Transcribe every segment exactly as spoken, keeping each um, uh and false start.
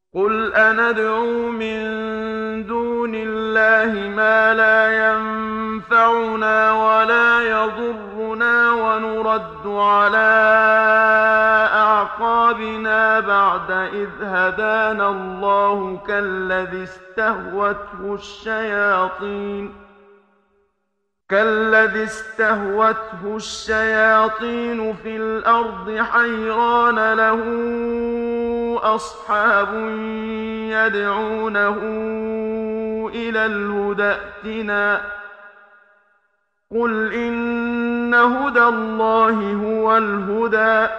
قل أندعو من دون الله ما لا ينفعنا ولا يضرنا ونرد على أعقابنا بعد إذ هدانا الله كالذي استهوته الشياطين كالذي استهوته الشياطين في الأرض حيران له أصحاب يدعونه إلى الهدى ائتنا قل إن هدى الله هو الهدى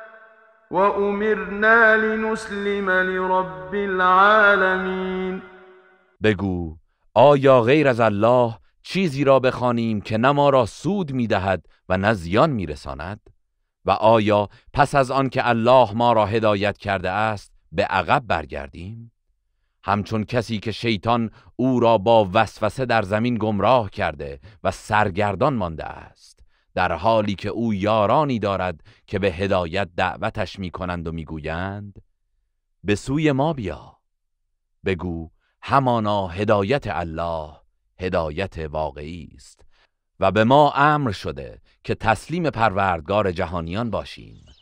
وأمرنا لنسلم لرب العالمین. بگو آیا غیر از الله چیزی را بخوانیم که نه ما را سود می‌دهد و نه زیان می‌رساند؟ و آیا پس از آن که الله ما را هدایت کرده است به عقب برگردیم؟ همچون کسی که شیطان او را با وسوسه در زمین گمراه کرده و سرگردان مانده است، در حالی که او یارانی دارد که به هدایت دعوتش می‌کنند و می‌گویند به سوی ما بیا. بگو همانا هدایت الله هدایت واقعی است و به ما امر شده که تسلیم پروردگار جهانیان باشیم